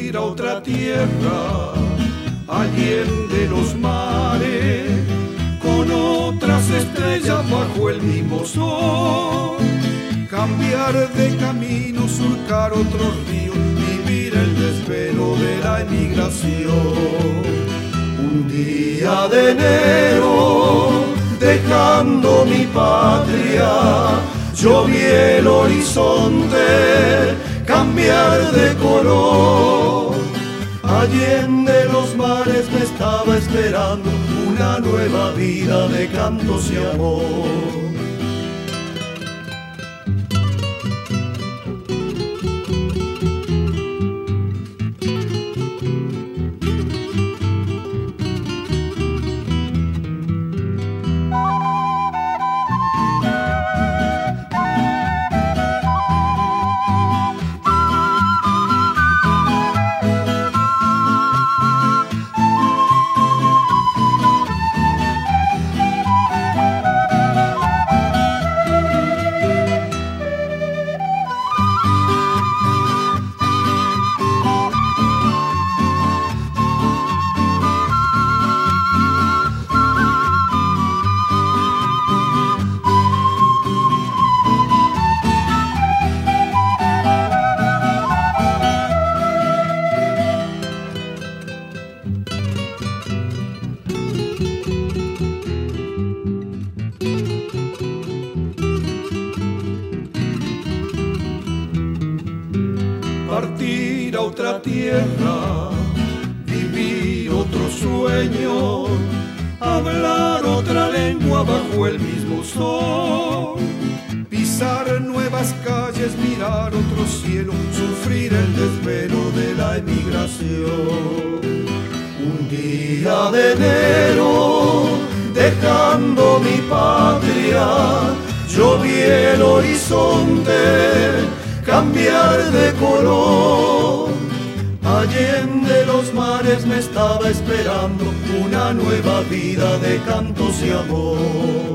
partir a otra tierra, allende los mares, con otras estrellas bajo el mismo sol, cambiar de camino, surcar otros ríos, vivir el desvelo de la emigración. Un día de enero, dejando mi patria, yo vi el horizonte cambiar de color. Allende los mares me estaba esperando una nueva vida de cantos y amor. Partir a otra tierra, vivir otro sueño, hablar otra lengua bajo el mismo sol, pisar nuevas calles, mirar otro cielo, sufrir el desvelo de la emigración. Un día de enero, dejando mi patria, yo vi el horizonte cambiar de color. Allende los mares me estaba esperando una nueva vida de cantos y amor.